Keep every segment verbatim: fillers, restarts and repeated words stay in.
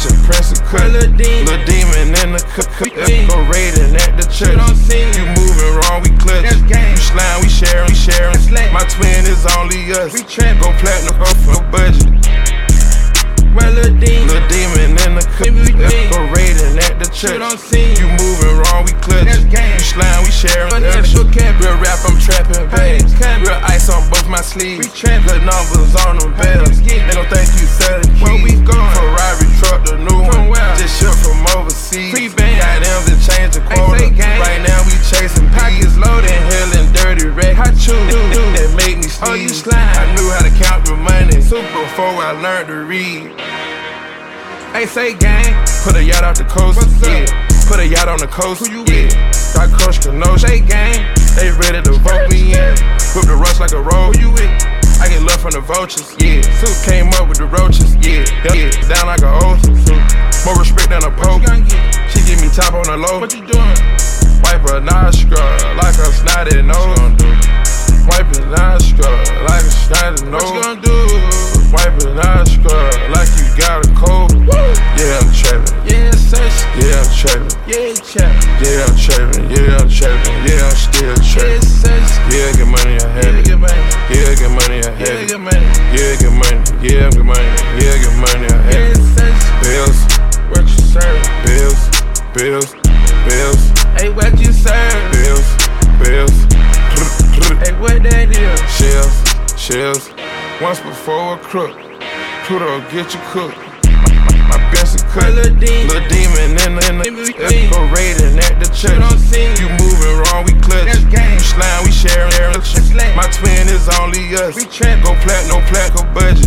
Matching Prince of Cut, Lil' Demon, Lil' Demon in the cook. We Go raiding at the church. You moving wrong, we clutch. That's gang. You slime, we sharing, we sharing. My twin is only us. We trap. Go platinum off no budget. Lil' Demon, Lil' Demon in the cook. Go raiding at the church. You moving wrong, we clutch. That's gang. You slime, we sharing. Real rap, I'm trapping bags. Real ice on both my sleeves. Good numbers on them bells. They don't think you selling keys. Where we going? Ferrari truck, the new From one. where? Just shipped from overseas. Free band. Got them to change the quota. say gang. Right now we chasing pockets loaded, hailing dirty wreck. Hot chew. That made me sneeze. Oh, you slime. I knew how to count the money before I learned to read. Hey, say gang. Put a yacht off the coast, What's up? yeah. Put a yacht on the coast, Who you yeah. with? Got Coach Kenosha, Say gang. they ready to vote me in. Whip the rush like a roll, Who you with? I get love from the vultures, yeah. Suit came up with the roaches, yeah. Yeah, down like a oath. More respect than a What pope. you gonna get? She give me top on the low. What you doing? Wipe a nostril like a snotty nose. Wipe a nostril like a snotty What you nose. gonna do? Wipe a nostril like you got a cold. Yeah, I'm trapping. Yeah, search. Yeah, I'm trapping. Yeah, chap. Yeah, I'm trapping. Yeah, I'm trapping. Yeah, I'm still Yeah, trapping. search. Yeah, get money, I have Yeah, it. get money. Yeah, get money, I Yeah, have it. get money. Yeah, get money. Yeah, get money. Yeah, get money, I have Yeah, it. search. Bills, What you serve? bills, bills, bills, Hey, what you serve? bills, bills. Hey, what that is? Shells, shells. Once before a crook. Pluto get you cooked. My best is cut. Lil' Demon, Lil' Demon in the, in We the clean. go raiding at the church. You moving wrong, we clutch. That's gang. You slime, we sharing. slang. My twin is only us. We trap. Go plat, no plat, go budget.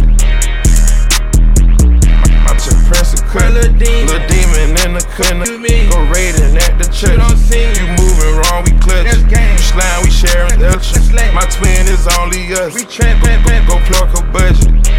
My twin Prince of Cut. Lil' Demon, Lil' Demon in the cut. You mean? Go raiding at the church. You moving wrong, we clutch. That's gang. You slime, we sharing. That's slang. My twin is only us. We trap. Go pluck a budget.